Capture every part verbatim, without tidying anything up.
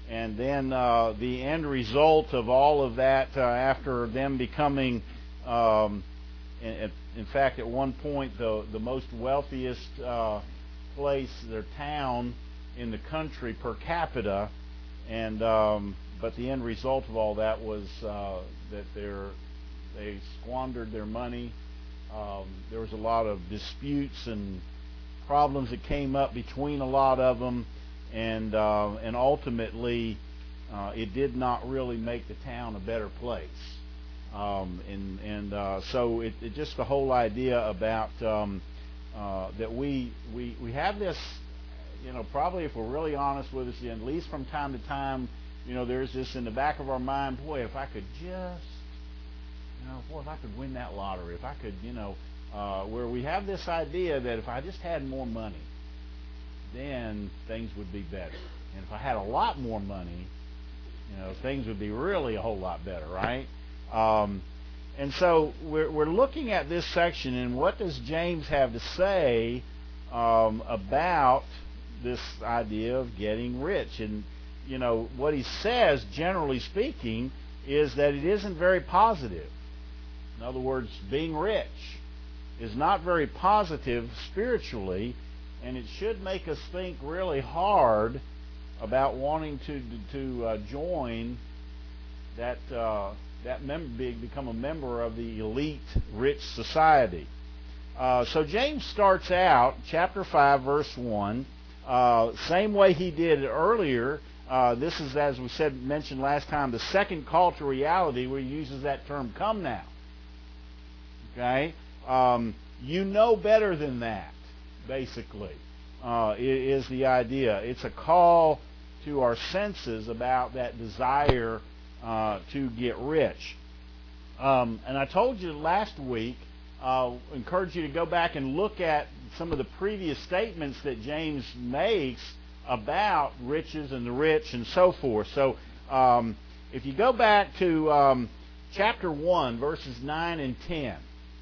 And then uh, the end result of all of that, uh, after them becoming, um, in, in fact, at one point, the, the most wealthiest uh, place, their town in the country per capita, and um, but the end result of all that was uh, that they're, they squandered their money. Um, there was a lot of disputes and problems that came up between a lot of them. And uh, and ultimately, uh, it did not really make the town a better place. Um, and and uh, so it, it just the whole idea about um, uh, that we we we have this, you know, probably if we're really honest with us, at least from time to time, you know, there's this in the back of our mind. Boy, if I could just, you know, boy, if I could win that lottery, if I could, you know, uh, where we have this idea that if I just had more money, then things would be better. And if I had a lot more money, you know, things would be really a whole lot better, right? Um, and so we're, we're looking at this section, and what does James have to say um, about this idea of getting rich? And, you know, what he says, generally speaking, is that it isn't very positive. In other words, being rich is not very positive spiritually, and it should make us think really hard about wanting to to uh, join that uh, that member, become a member of the elite rich society. Uh, so James starts out chapter five, verse one, uh, same way he did earlier. Uh, this is, as we said, mentioned last time, the second call to reality, where he uses that term, "Come now." Okay, um, you know better than that. Basically, uh, is the idea. It's a call to our senses about that desire uh, to get rich. Um, and I told you last week, uh, encourage you to go back and look at some of the previous statements that James makes about riches and the rich and so forth. So um, if you go back to um, chapter one, verses nine and ten,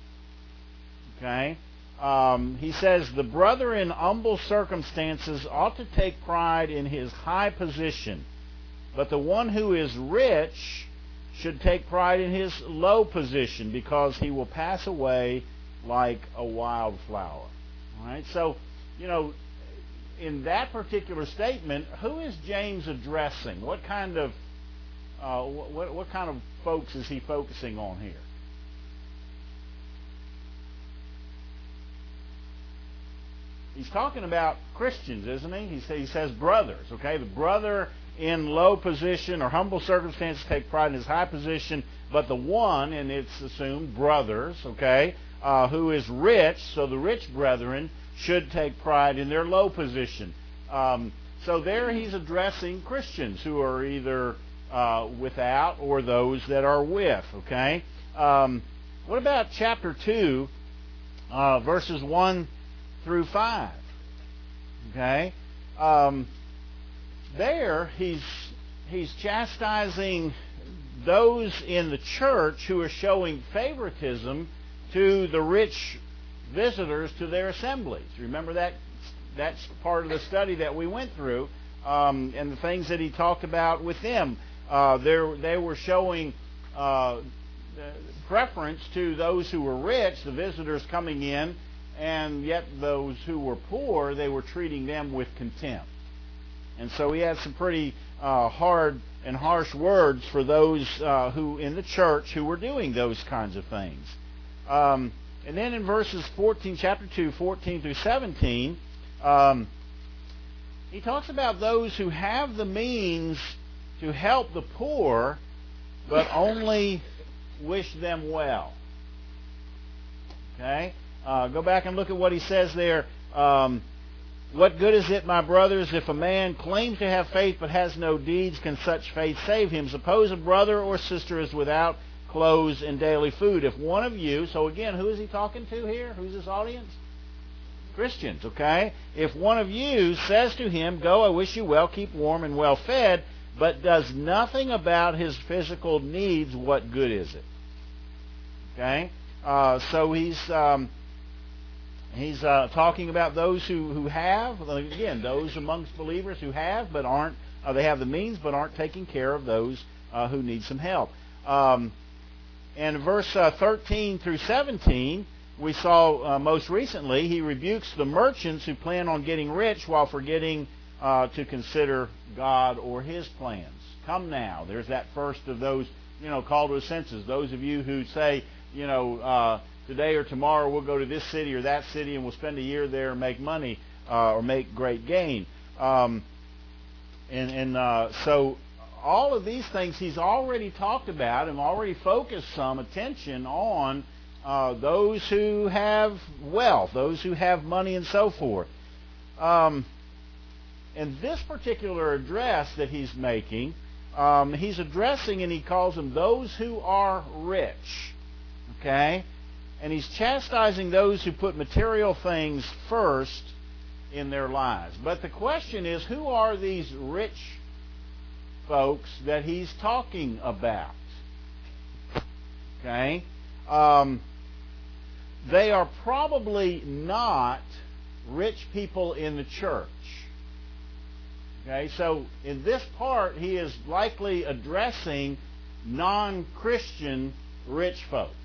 okay, Um, he says, "The brother in humble circumstances ought to take pride in his high position, but the one who is rich should take pride in his low position, because he will pass away like a wildflower." All right. So, you know, in that particular statement, who is James addressing? What kind of uh, what, what kind of folks is he focusing on here? He's talking about Christians, isn't he? He says, he says brothers, okay? The brother in low position or humble circumstances take pride in his high position, but the one, and it's assumed brothers, okay, uh, who is rich, so the rich brethren should take pride in their low position. Um, so there he's addressing Christians who are either uh, without or those that are with, okay? Um, what about chapter two, uh, verses one through five? Okay, um, there he's he's chastising those in the church who are showing favoritism to the rich visitors to their assemblies. Remember that that's part of the study that we went through, um, and the things that he talked about with them. Uh, they were showing uh, preference to those who were rich, the visitors coming in. And yet those who were poor, they were treating them with contempt. And so he had some pretty uh, hard and harsh words for those uh, who in the church who were doing those kinds of things. Um, and then in verses fourteen, chapter two, fourteen through seventeen, um, he talks about those who have the means to help the poor, but only wish them well. Okay? Uh, go back and look at what he says there. Um, "What good is it, my brothers, if a man claims to have faith but has no deeds? Can such faith save him? Suppose a brother or sister is without clothes and daily food. If one of you," so again, who is he talking to here? Who's his audience? Christians, okay? "If one of you says to him, 'Go, I wish you well, keep warm and well fed,' but does nothing about his physical needs, what good is it?" Okay? Uh, so he's... Um, He's uh, talking about those who, who have, again, those amongst believers who have but aren't Uh, they have the means but aren't taking care of those uh, who need some help. Um, and verse uh, thirteen through seventeen, we saw uh, most recently, he rebukes the merchants who plan on getting rich while forgetting uh, to consider God or His plans. Come now. There's that first of those, you know, call to his senses. Those of you who say, you know, uh, today or tomorrow we'll go to this city or that city and we'll spend a year there and make money uh, or make great gain. Um, and and uh, so all of these things he's already talked about and already focused some attention on uh, those who have wealth, those who have money and so forth. Um, and this particular address that he's making, um, he's addressing, and he calls them those who are rich. Okay? And he's chastising those who put material things first in their lives. But the question is, who are these rich folks that he's talking about? Okay? Um, they are probably not rich people in the church. Okay? So in this part, he is likely addressing non-Christian rich folks.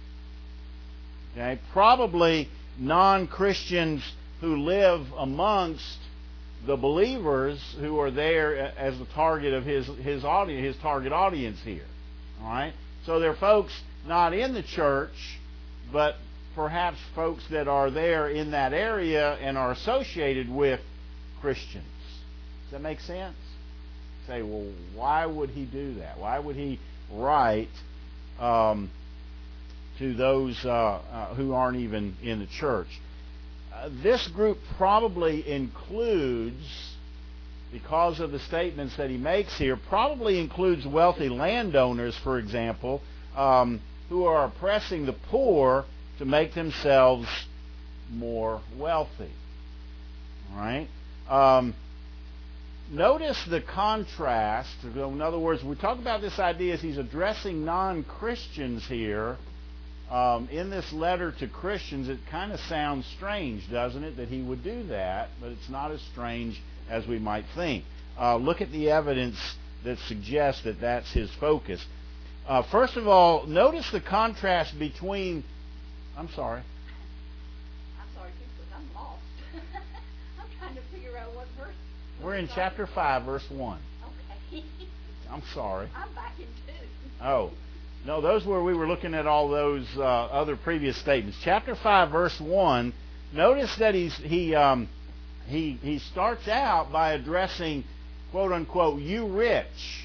Okay? Probably non-Christians who live amongst the believers who are there as the target of his his audience, his target audience here. All right? So they're folks not in the church, but perhaps folks that are there in that area and are associated with Christians. Does that make sense? Say, well, why would he do that? Why would he write um, to those uh, uh, who aren't even in the church? Uh, this group probably includes, because of the statements that he makes here, probably includes wealthy landowners, for example, um, who are oppressing the poor to make themselves more wealthy. All right? Um, notice the contrast. In other words, we talk about this idea as he's addressing non-Christians here. Um, in this letter to Christians, it kind of sounds strange, doesn't it, that he would do that, but it's not as strange as we might think. Uh, look at the evidence that suggests that that's his focus. Uh, first of all, notice the contrast between... I'm sorry. I'm sorry, too, because I'm lost. I'm trying to figure out what verse... We're in chapter five, verse one. Okay. I'm sorry. I'm back in two. Oh. No, those were, we were looking at all those uh, other previous statements. Chapter five, verse one, notice that he's, he, um, he, he starts out by addressing, quote unquote, you rich.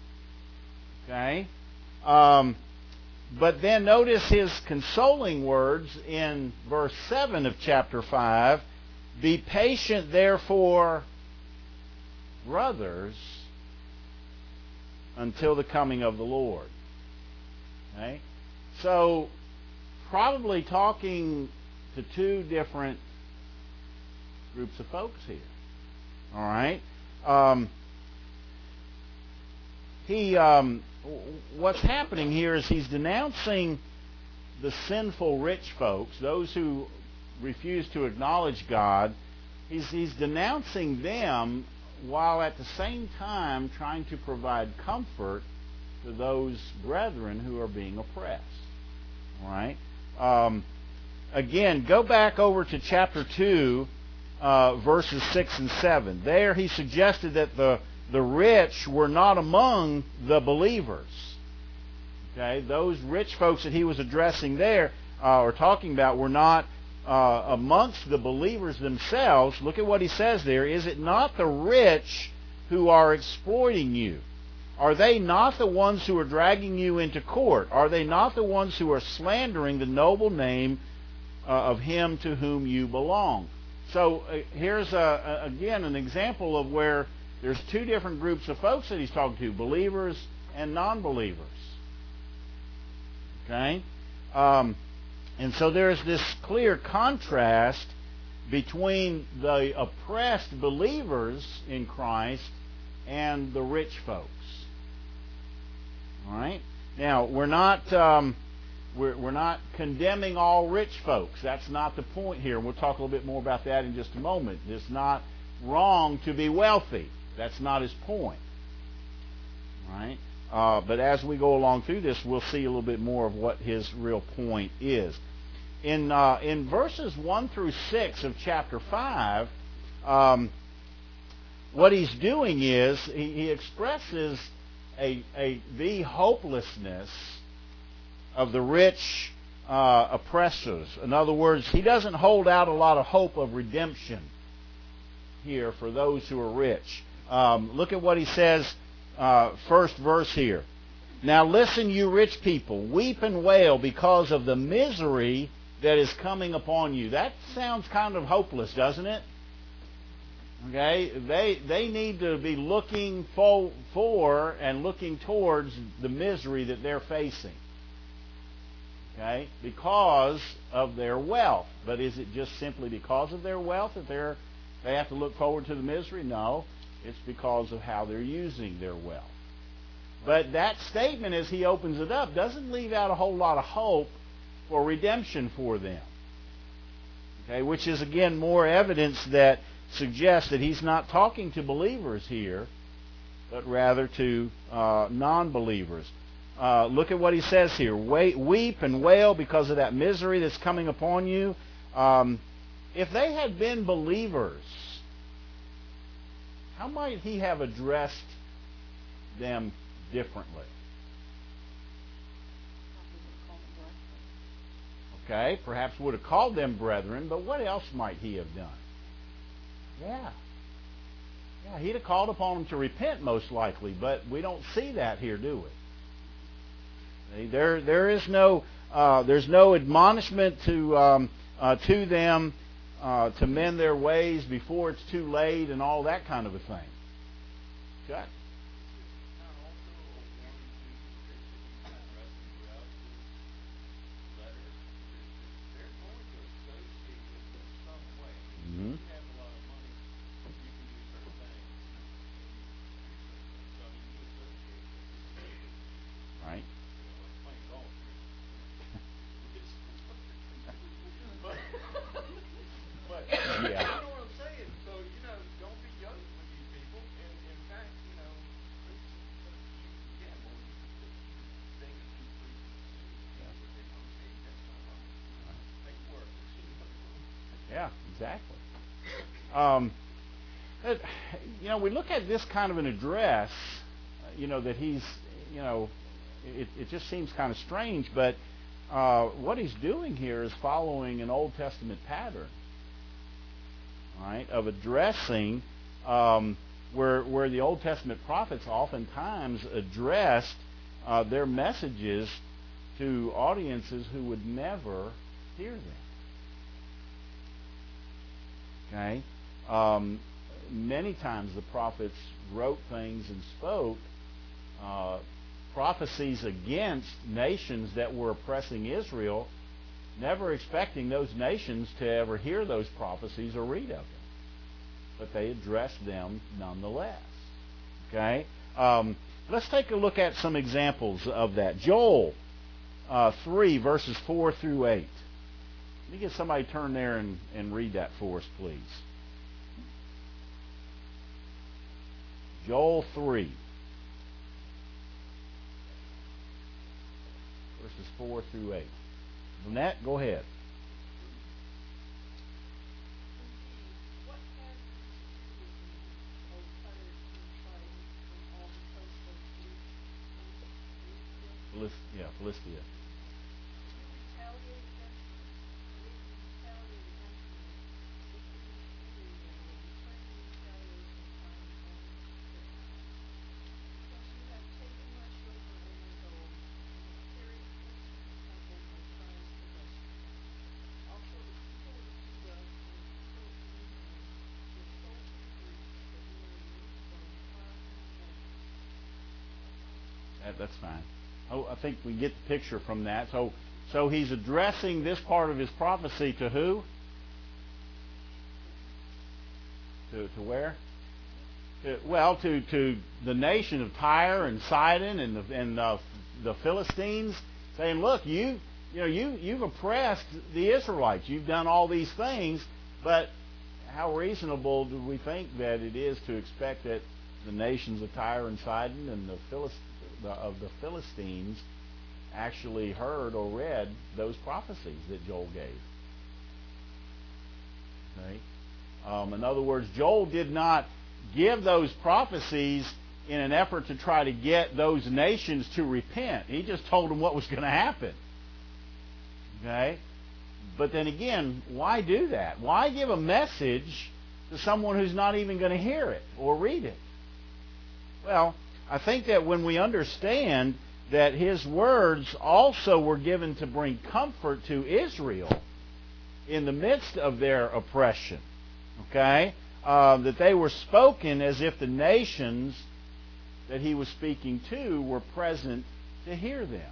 Okay? Um, but then notice his consoling words in verse seven of chapter five. Be patient, therefore, brothers, until the coming of the Lord. Okay? So, probably talking to two different groups of folks here. All right? Um, he, um, what's happening here is he's denouncing the sinful rich folks, those who refuse to acknowledge God. He's, he's denouncing them while at the same time trying to provide comfort to those brethren who are being oppressed. All right? Um, again, go back over to chapter two, uh, verses six and seven. There he suggested that the, the rich were not among the believers. Okay? Those rich folks that he was addressing there, uh, or talking about, were not uh, amongst the believers themselves. Look at what he says there. Is it not the rich who are exploiting you? Are they not the ones who are dragging you into court? Are they not the ones who are slandering the noble name uh, of him to whom you belong? So uh, here's, a, a, again, an example of where there's two different groups of folks that he's talking to, believers and non-believers. Okay? Um, and so there's this clear contrast between the oppressed believers in Christ and the rich folks. All right. Now we're not um, we're we're not condemning all rich folks. That's not the point here. We'll talk a little bit more about that in just a moment. It's not wrong to be wealthy. That's not his point. Right? Uh, but as we go along through this, we'll see a little bit more of what his real point is. In uh, in verses one through six of chapter five, um, what he's doing is he, he expresses a, a the hopelessness of the rich uh, oppressors. In other words, he doesn't hold out a lot of hope of redemption here for those who are rich. Um, look at what he says, uh, first verse here. Now listen, you rich people, weep and wail because of the misery that is coming upon you. That sounds kind of hopeless, doesn't it? Okay, they they need to be looking for, for and looking towards the misery that they're facing. Okay, because of their wealth. But is it just simply because of their wealth that they're they have to look forward to the misery? No, it's because of how they're using their wealth. But that statement, as he opens it up, doesn't leave out a whole lot of hope for redemption for them. Okay, which is again more evidence that suggests that he's not talking to believers here, but rather to uh, non-believers. Uh, look at what he says here. Wait, weep and wail because of that misery that's coming upon you. Um, if they had been believers, how might he have addressed them differently? Okay, perhaps would have called them brethren, but what else might he have done? Yeah. Yeah, he'd have called upon them to repent most likely, but we don't see that here, do we? There, there is no, uh, there's no admonishment to um, uh, to them uh, to mend their ways before it's too late and all that kind of a thing. Okay. Mm-hmm. Right. Yeah. Yeah. You know what I'm saying? So, you know, don't be yoked with these people. And in fact, you know, you gamble. You think that you preach Yeah. but they don't say that's not right. Make it work. Yeah, exactly. Um, it, you know, we look at this kind of an address, uh, you know, that he's, you know, it, it just seems kind of strange, but uh, what he's doing here is following an Old Testament pattern, right, of addressing um, where where the Old Testament prophets oftentimes addressed uh, their messages to audiences who would never hear them. Okay, um, many times the prophets wrote things and spoke uh, prophecies against nations that were oppressing Israel, never expecting those nations to ever hear those prophecies or read of them. But they addressed them nonetheless. Okay, um, let's take a look at some examples of that. Joel uh, three, verses four through eight. Let me get somebody to turn there and, and read that for us, please. Joel three, verses four through eight. Lynette, go ahead. Philist- yeah, Philistia. That, that's fine. Oh, I think we get the picture from that. So, so he's addressing this part of his prophecy to who? To, to where? To, well, to, to the nation of Tyre and Sidon and the and uh, the Philistines, saying, "Look, you you know you you've oppressed the Israelites. You've done all these things, but how reasonable do we think that it is to expect that the nations of Tyre and Sidon and the, Philist- the of the Philistines actually heard or read those prophecies that Joel gave. Okay? Um, in other words, Joel did not give those prophecies in an effort to try to get those nations to repent. He just told them what was going to happen. Okay? But then again, why do that? Why give a message to someone who's not even going to hear it or read it? Well, I think that when we understand that his words also were given to bring comfort to Israel in the midst of their oppression, okay, uh, that they were spoken as if the nations that he was speaking to were present to hear them.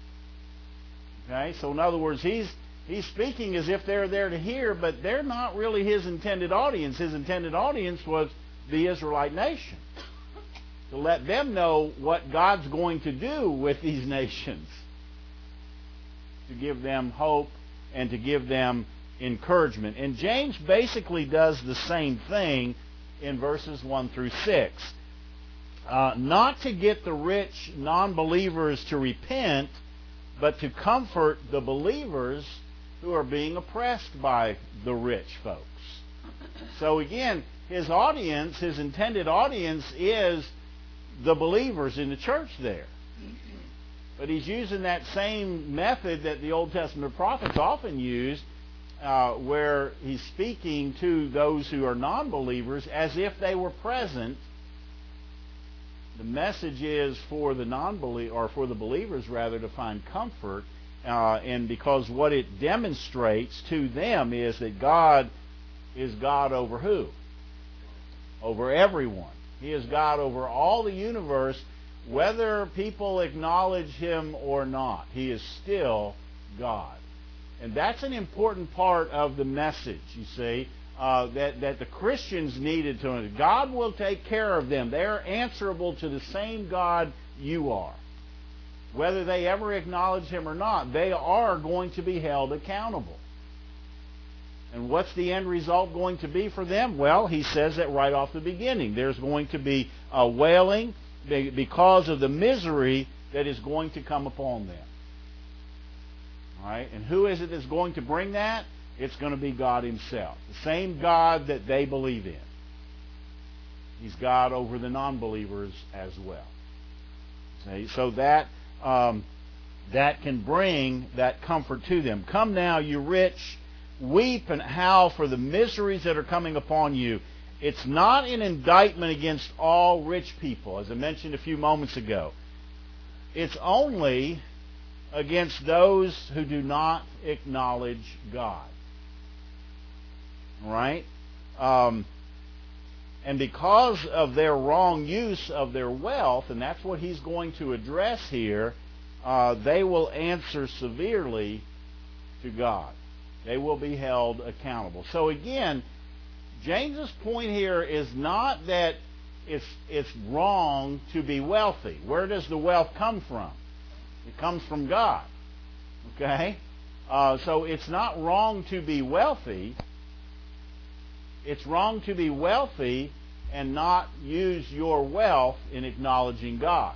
Okay, so in other words, he's he's speaking as if they're there to hear, but they're not really his intended audience. His intended audience was the Israelite nation, to let them know what God's going to do with these nations, to give them hope and to give them encouragement. And James basically does the same thing in verses one through six. Uh, not to get the rich non-believers to repent, but to comfort the believers who are being oppressed by the rich folks. So again, his audience, his intended audience is the believers in the church there. But he's using that same method that the Old Testament prophets often used, uh, where he's speaking to those who are non-believers as if they were present. The message is for the non-believer, or for the believers rather, to find comfort, uh, and because what it demonstrates to them is that God is God over who? Over everyone. He is God over all the universe, whether people acknowledge him or not. He is still God. And that's an important part of the message, you see, uh, that, that the Christians needed to understand. God will take care of them. They're answerable to the same God you are. Whether they ever acknowledge him or not, they are going to be held accountable. And what's the end result going to be for them? Well, he says that right off the beginning. There's going to be a wailing because of the misery that is going to come upon them. All right? And who is it that's going to bring that? It's going to be God himself. The same God that they believe in. He's God over the non-believers as well. See? So that, um, that can bring that comfort to them. Come now, you rich, weep and howl for the miseries that are coming upon you. It's not an indictment against all rich people, as I mentioned a few moments ago. It's only against those who do not acknowledge God. Right? Um, and because of their wrong use of their wealth, and that's what he's going to address here, uh, they will answer severely to God. They will be held accountable. So again, James's point here is not that it's it's wrong to be wealthy. Where does the wealth come from? It comes from God. Okay? Uh, so it's not wrong to be wealthy. It's wrong to be wealthy and not use your wealth in acknowledging God.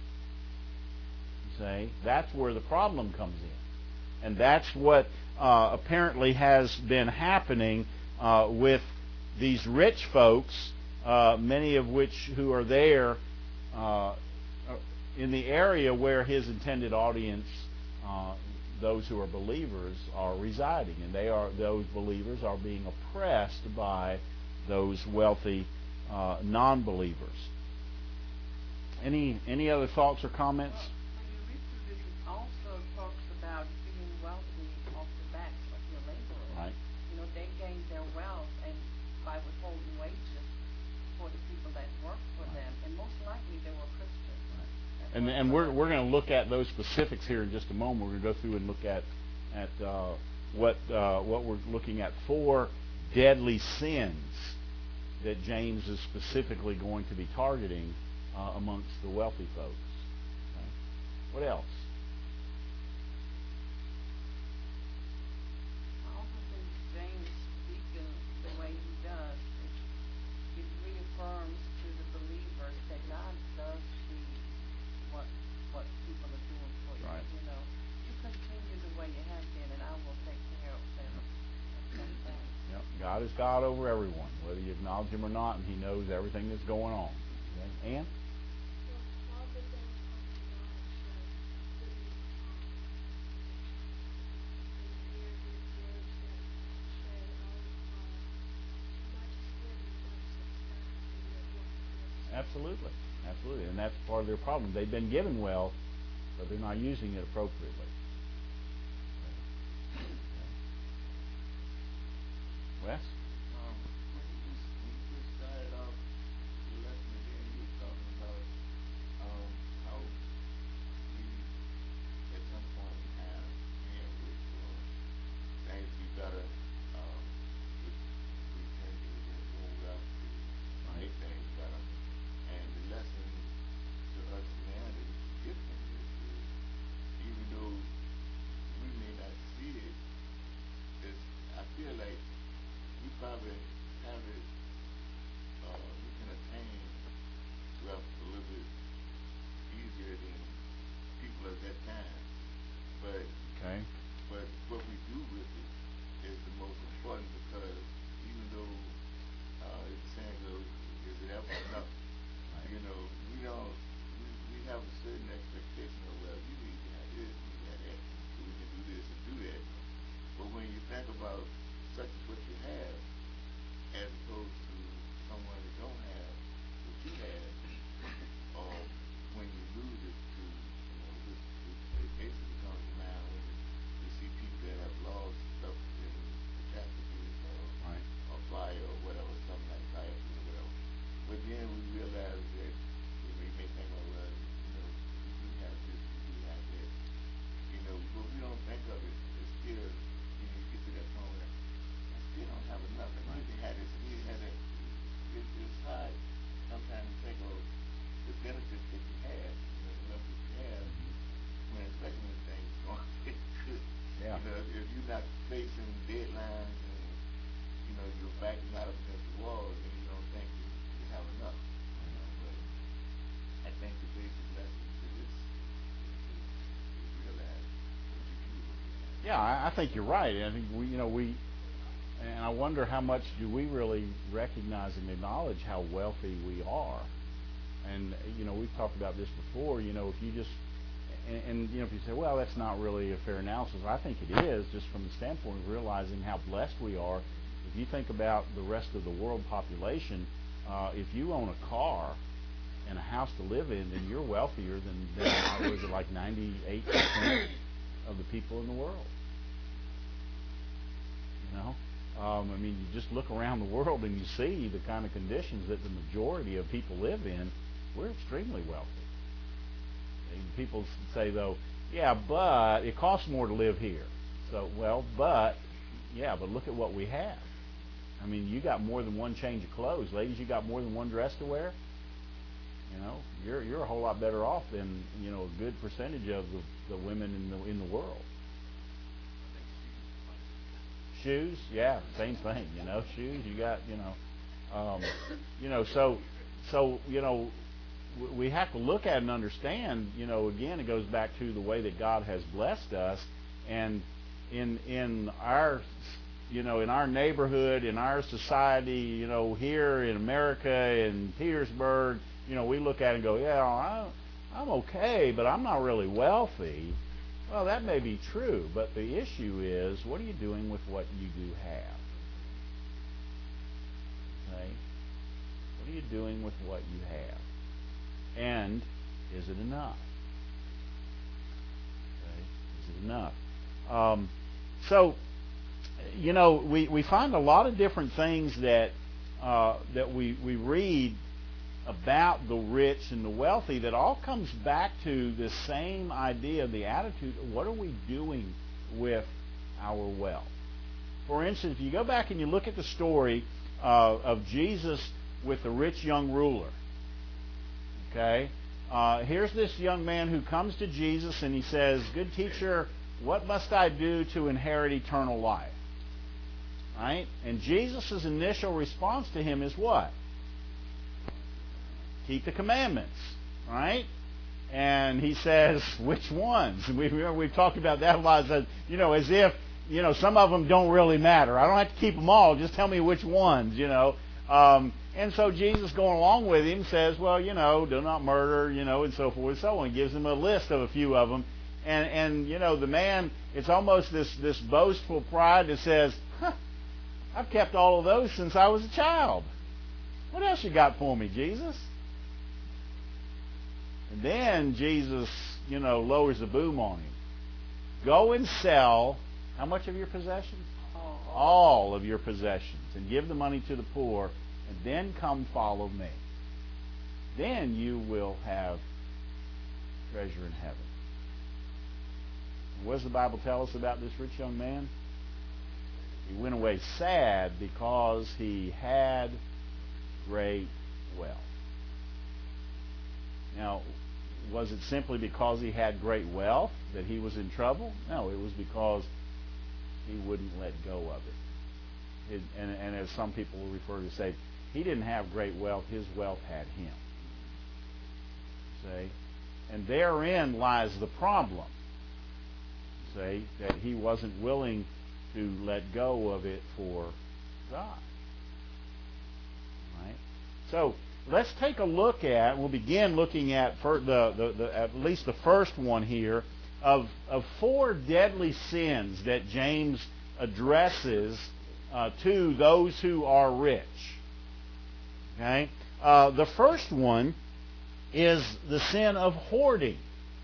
You see? That's where the problem comes in. And that's what uh, apparently has been happening uh, with these rich folks, uh, many of which who are there uh, in the area where his intended audience, uh, those who are believers, are residing, and they are those believers are being oppressed by those wealthy uh, non-believers. Any any other thoughts or comments? Well, when you read through this, it also talks about being wealthy off the backs of your laborers. Right. You know, they gain their wealth and by withholding wages for the people that work for right. them, and most likely they were Christians. And and we're we're going to look at those specifics here in just a moment. We're going to go through and look at at uh, what uh, what we're looking at four deadly sins that James is specifically going to be targeting uh, amongst the wealthy folks. Okay. What else? I also think James speaking the way he does, it, it reaffirms to the believer God is God over everyone, whether you acknowledge Him or not, and He knows everything that's going on. Okay? Ann? Absolutely. Absolutely. And that's part of their problem. They've been given wealth, but they're not using it appropriately. Wes? Um, when you just when you just started off the lesson again, you were talking about um, how we at some point in time can wish for things to be better. Um, we, we tend to get more wealth to make things better, and the lesson to us humanity, the gift from this is, even though we may not see it, it's, I feel like we probably have it, uh, we can attain wealth a little bit easier than people at that time. But Okay. but what we do with it is the most important, because even though uh, the saying goes, is it ever enough? Right. You know, we don't, we, we have a certain expectation of, well, you need to have this, you need to have that, so we can do this and do that. But when you think about such as what you have, as opposed to someone that don't have what you have, or when you lose it to, you know, this, this, it basically comes to mind when you see people that have lost stuff in catastrophes or, Right. or fire or whatever, something like fire or whatever. But then we realize that we may think, oh, well, you know, we do have this, we do have that, you know, but we don't think of it as still, you know, you get to that point where I still don't have enough. I need to have this, I need to have that. It, it's hard sometimes to think of the benefits that you have, you know, the wealth that you have, when especially when things are going good. Yeah. You know, if you're not facing deadlines and, you know, your back is not up against the wall, then you don't think you, you have enough. You know, but I think the basic lesson to this is to, is realize what you do with it. Yeah, I, I think you're right. I think we, you know, we, and I wonder how much do we really recognize and acknowledge how wealthy we are. And you know, we've talked about this before. You know, if you just and, and you know, if you say, well, that's not really a fair analysis, I think it is, just from the standpoint of realizing how blessed we are. If you think about the rest of the world population, uh, if you own a car and a house to live in, then you're wealthier than, than what was it, like ninety-eight percent of the people in the world. You know, um, I mean, you just look around the world and you see the kind of conditions that the majority of people live in. We're extremely wealthy. And people say, though, yeah, but it costs more to live here. So, well, but, yeah, but look at what we have. I mean, you got more than one change of clothes. Ladies, you got more than one dress to wear. You know, you're you're a whole lot better off than, you know, a good percentage of the, the women in the in the world. Shoes, yeah, same thing. You know, shoes. You got, you know, um, you know, so so you know, we have to look at and understand. You know, again, it goes back to the way that God has blessed us, and in in our, you know, in our neighborhood, in our society, you know, here in America, in Petersburg, you know, we look at it and go, yeah, I'm, I'm okay, but I'm not really wealthy. Well, that may be true, but the issue is, what are you doing with what you do have? Okay? What are you doing with what you have? And is it enough? Okay? Is it enough? Um, so, you know, we, we find a lot of different things that uh, that we, we read about the rich and the wealthy that all comes back to the same idea, the attitude, what are we doing with our wealth? For instance, if you go back and you look at the story uh, of Jesus with the rich young ruler, okay, uh, here's this young man who comes to Jesus and he says, good teacher, what must I do to inherit eternal life? Right? And Jesus' initial response to him is what? Keep the commandments, right? And he says, which ones? We, we've talked about that a lot. Says, you know, as if you know, some of them don't really matter. I don't have to keep them all. Just tell me which ones, you know. Um, and so Jesus, going along with him, says, well, you know, do not murder, you know, and so forth and so on. He gives him a list of a few of them. And, and you know, the man, it's almost this, this boastful pride that says, huh, I've kept all of those since I was a child. What else you got for me, Jesus? And then Jesus, you know, lowers the boom on him. Go and sell how much of your possessions? Oh. All of your possessions, and give the money to the poor, and then come follow me. Then you will have treasure in heaven. What does the Bible tell us about this rich young man? He went away sad because he had great wealth. Now, was it simply because he had great wealth that he was in trouble? No, it was because he wouldn't let go of it. it and, and as some people will refer to say, he didn't have great wealth, his wealth had him. See? And therein lies the problem. See? That he wasn't willing to let go of it for God. Right? So, let's take a look at, we'll begin looking at for the, the, the, at least the first one here, of, of four deadly sins that James addresses uh, to those who are rich. Okay? Uh, the first one is the sin of hoarding.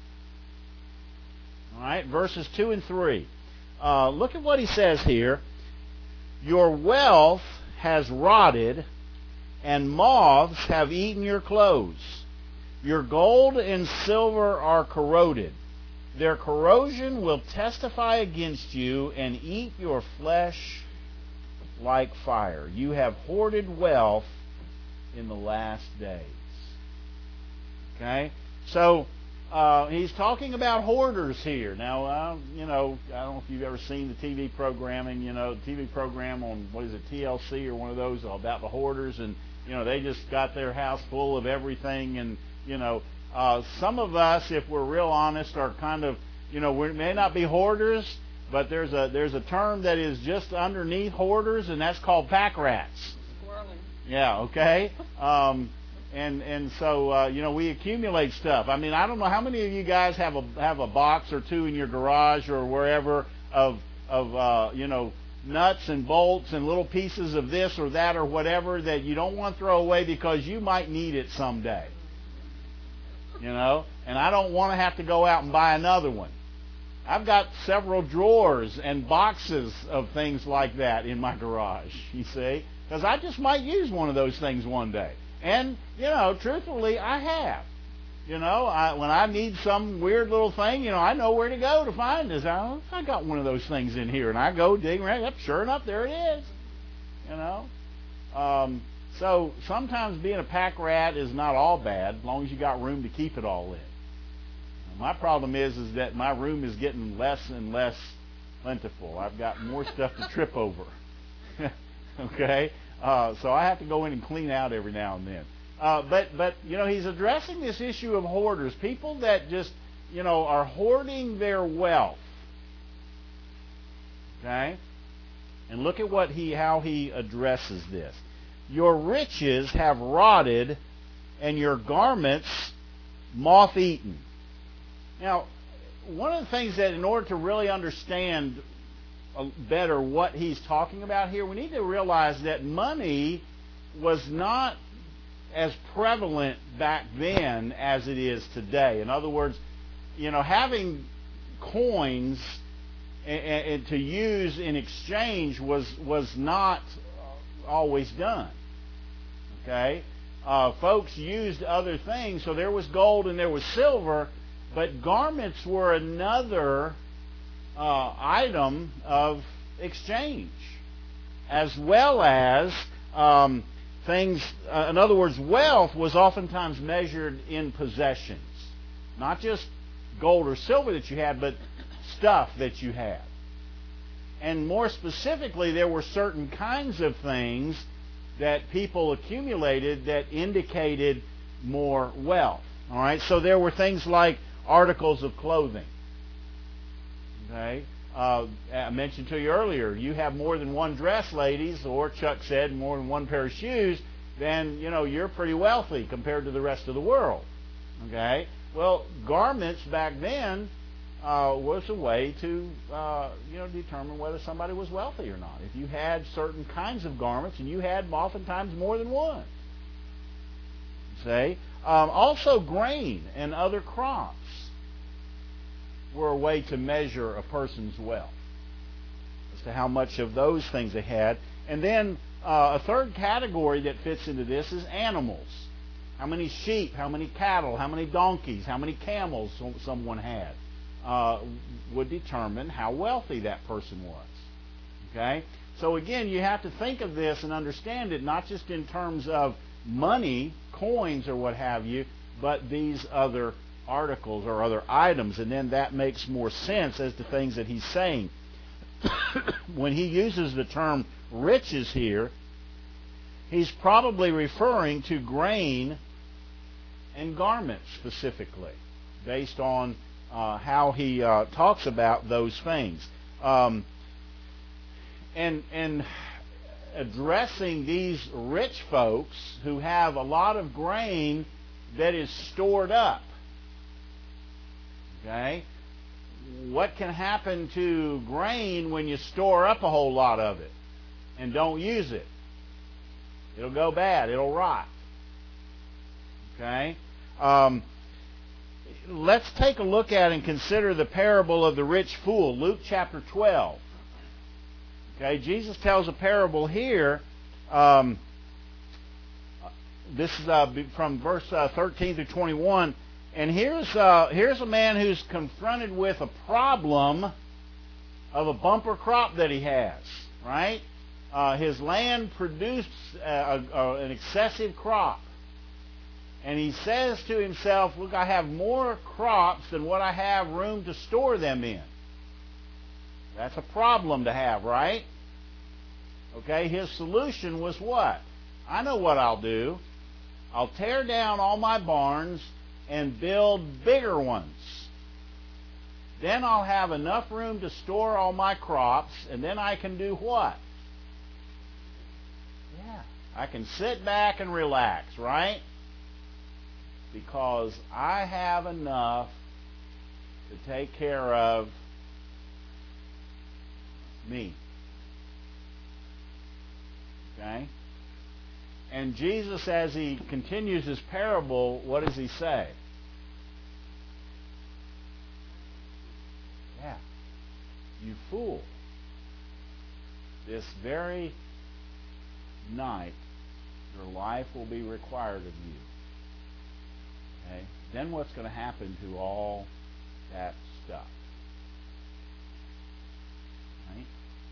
All right, verses two and three. Uh, look at what he says here. Your wealth has rotted, and moths have eaten your clothes. Your gold and silver are corroded. Their corrosion will testify against you and eat your flesh like fire. You have hoarded wealth in the last days. Okay? So, uh, he's talking about hoarders here. Now, uh, you know, I don't know if you've ever seen the T V programming, you know, T V program on, what is it, T L C or one of those about the hoarders, and you know, they just got their house full of everything. And, you know, uh, some of us, if we're real honest, are kind of, you know, we may not be hoarders, but there's a there's a term that is just underneath hoarders, and that's called pack rats. Squirreling. Yeah, okay. Um, and and so, uh, you know, we accumulate stuff. I mean, I don't know how many of you guys have a have a box or two in your garage or wherever of, of uh, you know, nuts and bolts and little pieces of this or that or whatever that you don't want to throw away because you might need it someday. You know? And I don't want to have to go out and buy another one. I've got several drawers and boxes of things like that in my garage, you see? Because I just might use one of those things one day. And, you know, truthfully, I have. You know, I, when I need some weird little thing, you know, I know where to go to find this. I, I got one of those things in here, and I go digging around. Yep, sure enough, there it is. You know, um, so sometimes being a pack rat is not all bad, as long as you got room to keep it all in. Now, my problem is, is that my room is getting less and less plentiful. I've got more stuff to trip over. Okay, uh, so I have to go in and clean out every now and then. Uh, but, but, you know, he's addressing this issue of hoarders, people that just, you know, are hoarding their wealth. Okay? And look at what he, how he addresses this. Your riches have rotted, and your garments moth-eaten. Now, one of the things that, in order to really understand better what he's talking about here, we need to realize that money was not as prevalent back then as it is today. In other words, you know, having coins and, and to use in exchange was was not always done. Okay, uh, folks used other things, so there was gold and there was silver, but garments were another uh, item of exchange, as well as um, things, uh, in other words, wealth was oftentimes measured in possessions. Not just gold or silver that you had, but stuff that you had. And more specifically, there were certain kinds of things that people accumulated that indicated more wealth. All right, so there were things like articles of clothing. Okay, Uh, I mentioned to you earlier, you have more than one dress, ladies, or Chuck said more than one pair of shoes, then, you know, you're pretty wealthy compared to the rest of the world. Okay? Well, garments back then uh, was a way to, uh, you know, determine whether somebody was wealthy or not. If you had certain kinds of garments, and you had oftentimes more than one. See? Um, also, grain and other crops were a way to measure a person's wealth as to how much of those things they had. And then uh, a third category that fits into this is animals. How many sheep, how many cattle, how many donkeys, how many camels someone had uh, would determine how wealthy that person was. Okay? So again, you have to think of this and understand it not just in terms of money, coins, or what have you, but these other articles or other items, and then that makes more sense as to things that he's saying. When he uses the term riches here, he's probably referring to grain and garments specifically, based on uh, how he uh, talks about those things. Um, and and addressing these rich folks who have a lot of grain that is stored up. Okay? What can happen to grain when you store up a whole lot of it and don't use it? It'll go bad. It'll rot. Okay? Um, let's take a look at and consider the parable of the rich fool, Luke chapter twelve. Okay, Jesus tells a parable here. Um, this is uh, from verse uh, thirteen through twenty-one. And here's uh, here's a man who's confronted with a problem of a bumper crop that he has. Right, uh, his land produced uh, a, a, an excessive crop, and he says to himself, "Look, I have more crops than what I have room to store them in." That's a problem to have, right? Okay, his solution was what? I know what I'll do. I'll tear down all my barns and build bigger ones. Then I'll have enough room to store all my crops, and then I can do what? Yeah, I can sit back and relax, right? Because I have enough to take care of me. Okay? And Jesus, as he continues his parable, what does he say? Yeah. You fool. This very night, your life will be required of you. Okay? Then what's going to happen to all that stuff? Right?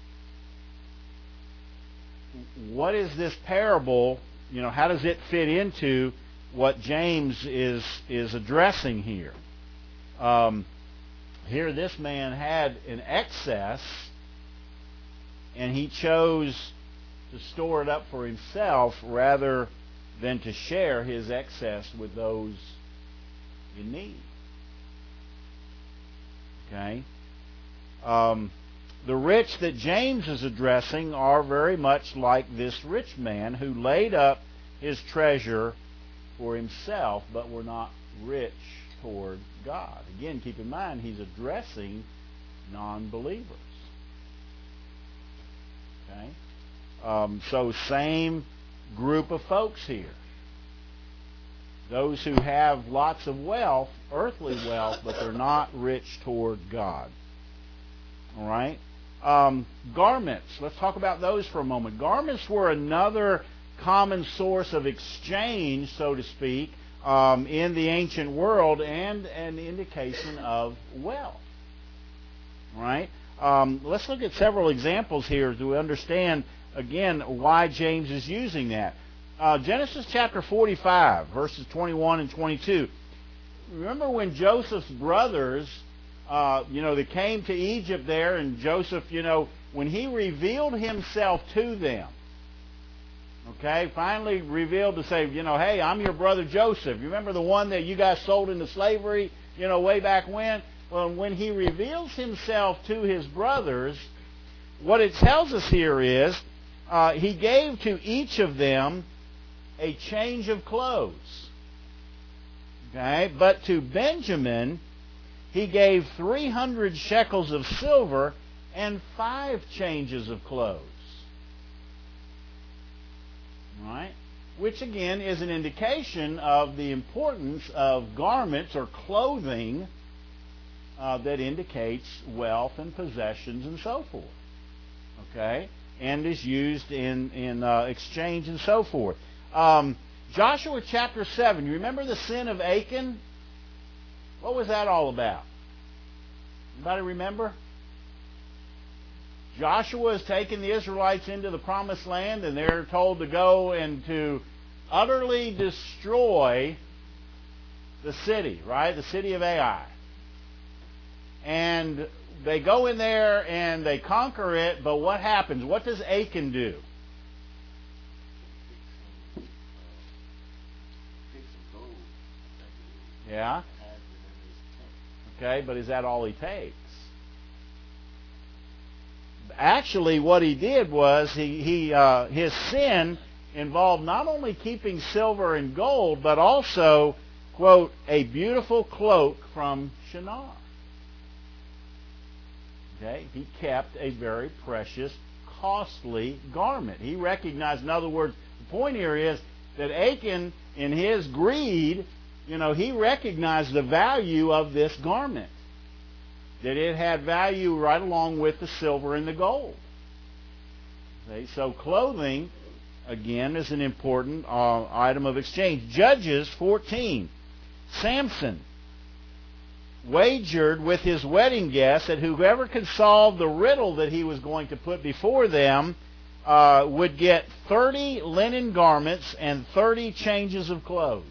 What is this parable? You know, how does it fit into what James is is addressing here? Um, here, this man had an excess, and he chose to store it up for himself rather than to share his excess with those in need. Okay? Um, the rich that James is addressing are very much like this rich man who laid up his treasure for himself but were not rich toward God. Again, keep in mind, he's addressing non-believers. Okay? Um, so same group of folks here. Those who have lots of wealth, earthly wealth, but they're not rich toward God. All right? Um, garments. Let's talk about those for a moment. Garments were another common source of exchange, so to speak, um, in the ancient world and an indication of wealth. All right? Um, let's look at several examples here to understand, again, why James is using that. Uh, Genesis chapter forty-five, verses twenty-one and twenty-two. Remember when Joseph's brothers, uh, you know, they came to Egypt there, and Joseph, you know, when he revealed himself to them, okay, finally revealed to say, you know, hey, I'm your brother Joseph. You remember the one that you guys sold into slavery, you know, way back when? Well, when he reveals himself to his brothers, what it tells us here is uh, he gave to each of them a change of clothes. Okay? But to Benjamin, he gave three hundred shekels of silver and five changes of clothes. All right? Which again is an indication of the importance of garments or clothing uh, that indicates wealth and possessions and so forth. Okay? And is used in, in uh, exchange and so forth. Um, Joshua chapter seven, you remember the sin of Achan? What was that all about? Anybody remember? Joshua has taken the Israelites into the promised land, and they're told to go and to utterly destroy the city, right? The city of Ai. And they go in there and they conquer it, but what happens? What does Achan do? Yeah? Okay, but is that all he takes? Actually, what he did was he, he uh, his sin involved not only keeping silver and gold, but also, quote, a beautiful cloak from Shinar. Okay, he kept a very precious, costly garment. He recognized, in other words, the point here is that Achan, in his greed, you know, he recognized the value of this garment. That it had value right along with the silver and the gold. Okay, so clothing, again, is an important uh, item of exchange. Judges fourteen. Samson wagered with his wedding guests that whoever could solve the riddle that he was going to put before them uh, would get thirty linen garments and thirty changes of clothes.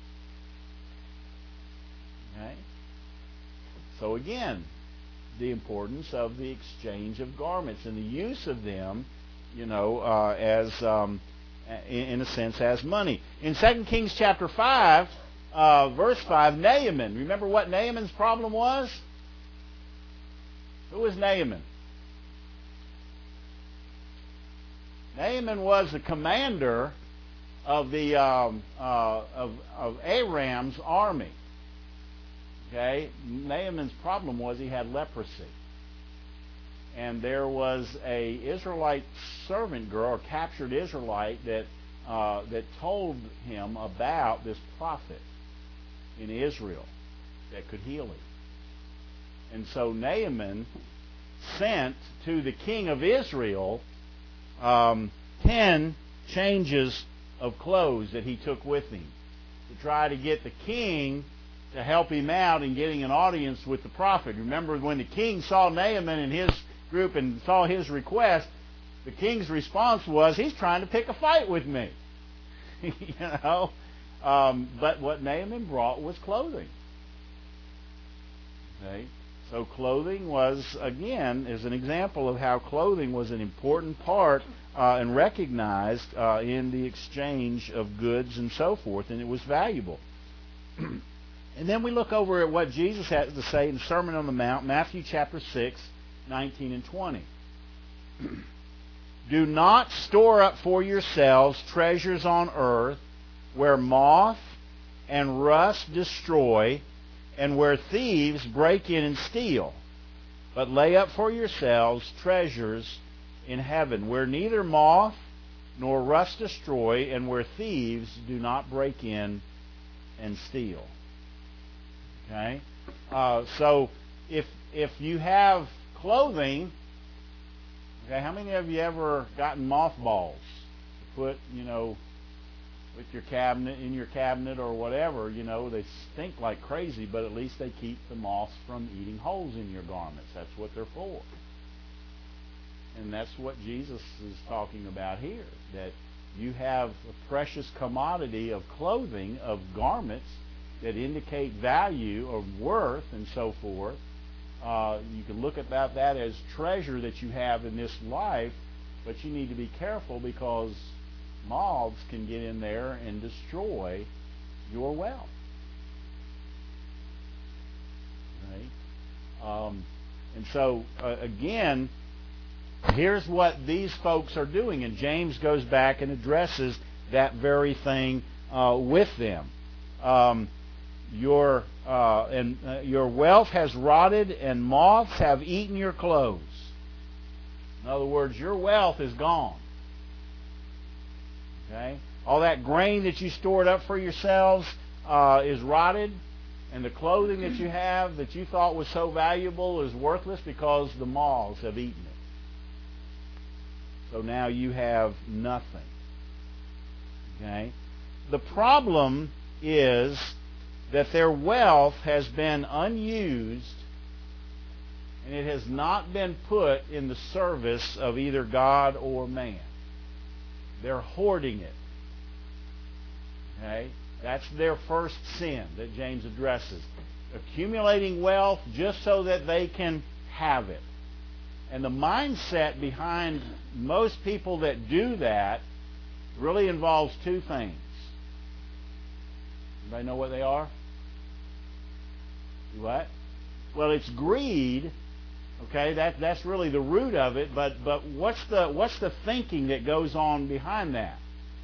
Okay? So again, the importance of the exchange of garments and the use of them, you know, uh, as um, in, in a sense, as money. In Second Kings chapter five, uh, verse five, Naaman. Remember what Naaman's problem was? Who was Naaman? Naaman was the commander of the um, uh, of, of Aram's army. Okay, Naaman's problem was he had leprosy, and there was a Israelite servant girl, or captured Israelite, that uh, that told him about this prophet in Israel that could heal him. And so Naaman sent to the king of Israel um, ten changes of clothes that he took with him to try to get the king to help him out in getting an audience with the prophet. Remember, when the king saw Naaman and his group and saw his request, the king's response was, he's trying to pick a fight with me. you know? Um, but what Naaman brought was clothing. Okay? So clothing was, again, is an example of how clothing was an important part uh, and recognized uh, in the exchange of goods and so forth, and it was valuable. And then we look over at what Jesus has to say in the Sermon on the Mount, Matthew chapter six, nineteen and twenty. Do not store up for yourselves treasures on earth, where moth and rust destroy, and where thieves break in and steal. But lay up for yourselves treasures in heaven, where neither moth nor rust destroy, and where thieves do not break in and steal. Okay, uh, so if if you have clothing, okay, how many of you ever gotten mothballs to put, you know, with your cabinet in your cabinet or whatever? You know, they stink like crazy, but at least they keep the moths from eating holes in your garments. That's what they're for. And that's what Jesus is talking about here. That you have a precious commodity of clothing, of garments, that indicate value or worth and so forth. Uh, you can look about that as treasure that you have in this life, but you need to be careful because moths can get in there and destroy your wealth. Right? Um, and so, uh, again, here's what these folks are doing. And James goes back and addresses that very thing uh, with them. Um, your uh, and uh, your wealth has rotted, and moths have eaten your clothes. In other words, your wealth is gone. Okay, all that grain that you stored up for yourselves uh, is rotted, and the clothing that you have that you thought was so valuable is worthless because the moths have eaten it. So now you have nothing. Okay, the problem is that their wealth has been unused, and it has not been put in the service of either God or man. They're hoarding it. Okay? That's their first sin that James addresses. Accumulating wealth just so that they can have it. And the mindset behind most people that do that really involves two things. Anybody know what they are? What? Well, it's greed. Okay, that that's really the root of it. But but what's the what's the thinking that goes on behind that?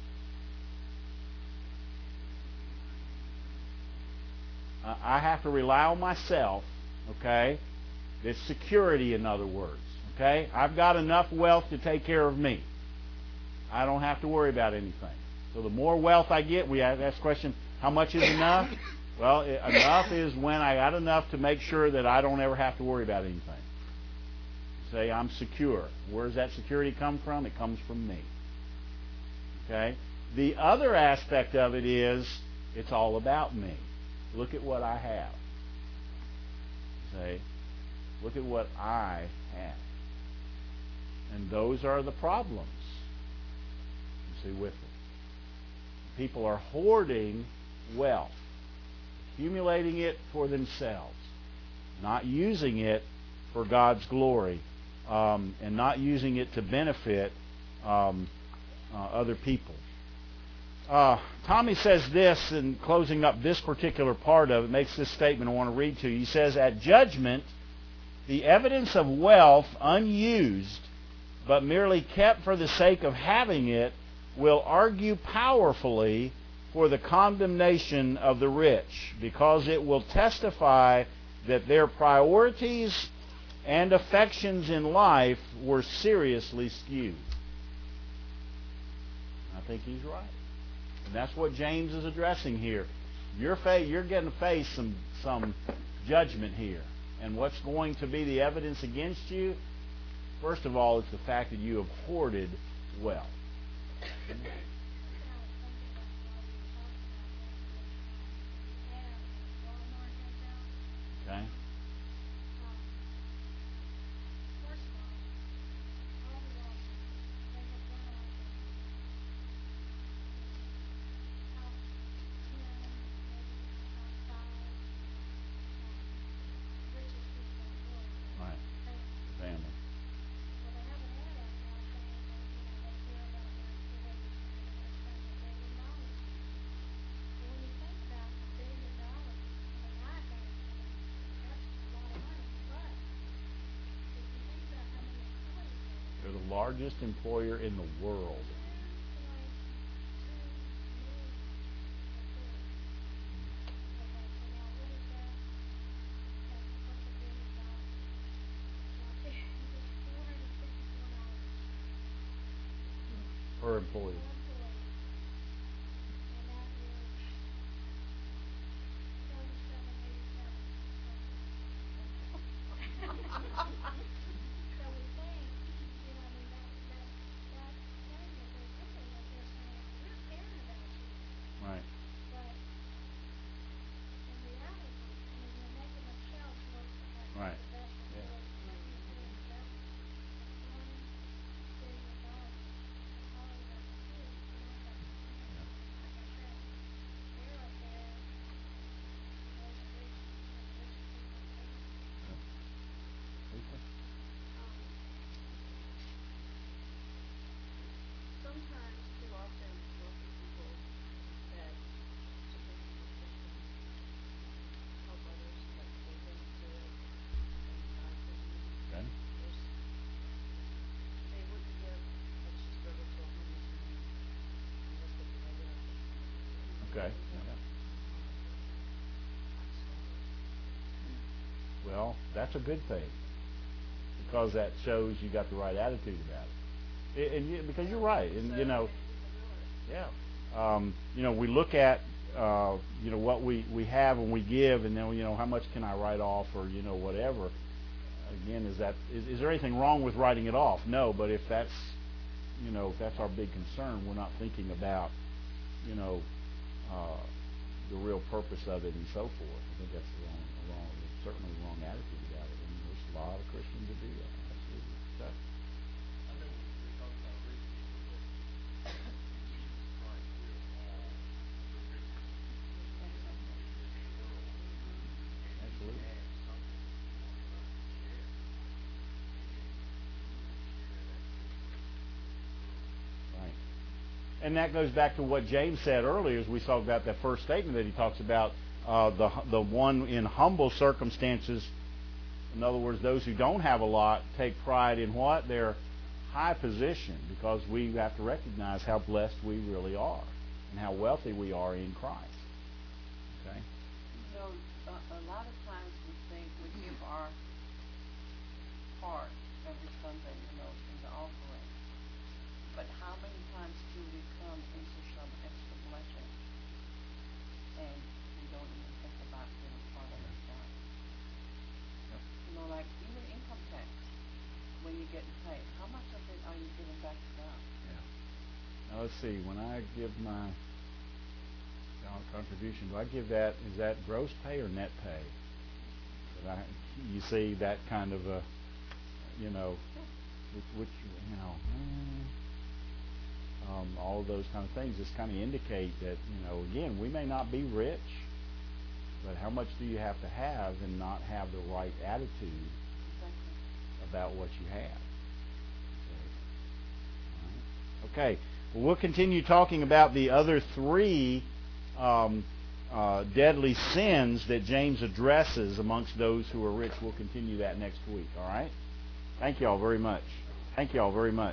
Uh, I have to rely on myself. Okay, it's security, in other words. Okay, I've got enough wealth to take care of me. I don't have to worry about anything. So the more wealth I get, we ask the question: how much is enough? Well, it, enough is when I got enough to make sure that I don't ever have to worry about anything. Say, I'm secure. Where does that security come from? It comes from me. Okay? The other aspect of it is, it's all about me. Look at what I have. Say, look at what I have. And those are the problems, you see, with it. People are hoarding wealth, accumulating it for themselves, not using it for God's glory, um, and not using it to benefit um, uh, other people. Uh, Tommy says this in closing up this particular part of it, makes this statement I want to read to you. He says, at judgment, the evidence of wealth unused, but merely kept for the sake of having it, will argue powerfully for the condemnation of the rich, because it will testify that their priorities and affections in life were seriously skewed. I think he's right. And that's what James is addressing here. You're, fa- you're getting to face some, some judgment here. And what's going to be the evidence against you? First of all, it's the fact that you have hoarded wealth. Okay. Right. Family. They're the largest employer in the world. Per employee. Right. Right. Yeah. Sometimes, too often, wealthy people that supposedly Christians help others, but they don't do it Well, that's a good thing, because that shows you got the right attitude about it. And, and you, because you're right, and you know, yeah, um, you know, we look at uh, you know what we, we have and we give, and then you know how much can I write off, or you know whatever. Again, is that is, is there anything wrong with writing it off? No, but if that's you know if that's our big concern, we're not thinking about you know uh, the real purpose of it and so forth. I think that's the wrong, wrong certainly the wrong attitude about it. And there's a lot of Christians that do that. Absolutely. So, I know we we talked about rich people, but in Jesus Christ we are all the richest people in the world. And absolutely. we have something for one another to share. And we need to share that with the world. Right. And that goes back to what James said earlier, as we talked about that first statement that he talks about, uh, the the one in humble circumstances. In other words, those who don't have a lot take pride in what? Their high position, because we have to recognize how blessed we really are and how wealthy we are in Christ. Okay? You know, a, a lot of times we think we give our part every Sunday, you know, in the offering. But how many times do we come into some extra blessing and we don't even think about being a part of it God? Yep. You know, like even income tax, when you get paid, how much of it are you giving back to God? Yeah. Now let's see. When I give my uh, contribution, do I give that? Is that gross pay or net pay? But I, you see that kind of a, you know, which, which you know. Mm, Um, all of those kind of things just kind of indicate that, you know, again, we may not be rich, but how much do you have to have and not have the right attitude Exactly. about what you have? So, all right. Okay. Well, we'll continue talking about the other three um, uh, deadly sins that James addresses amongst those who are rich. We'll continue that next week. All right? Thank you all very much. Thank you all very much.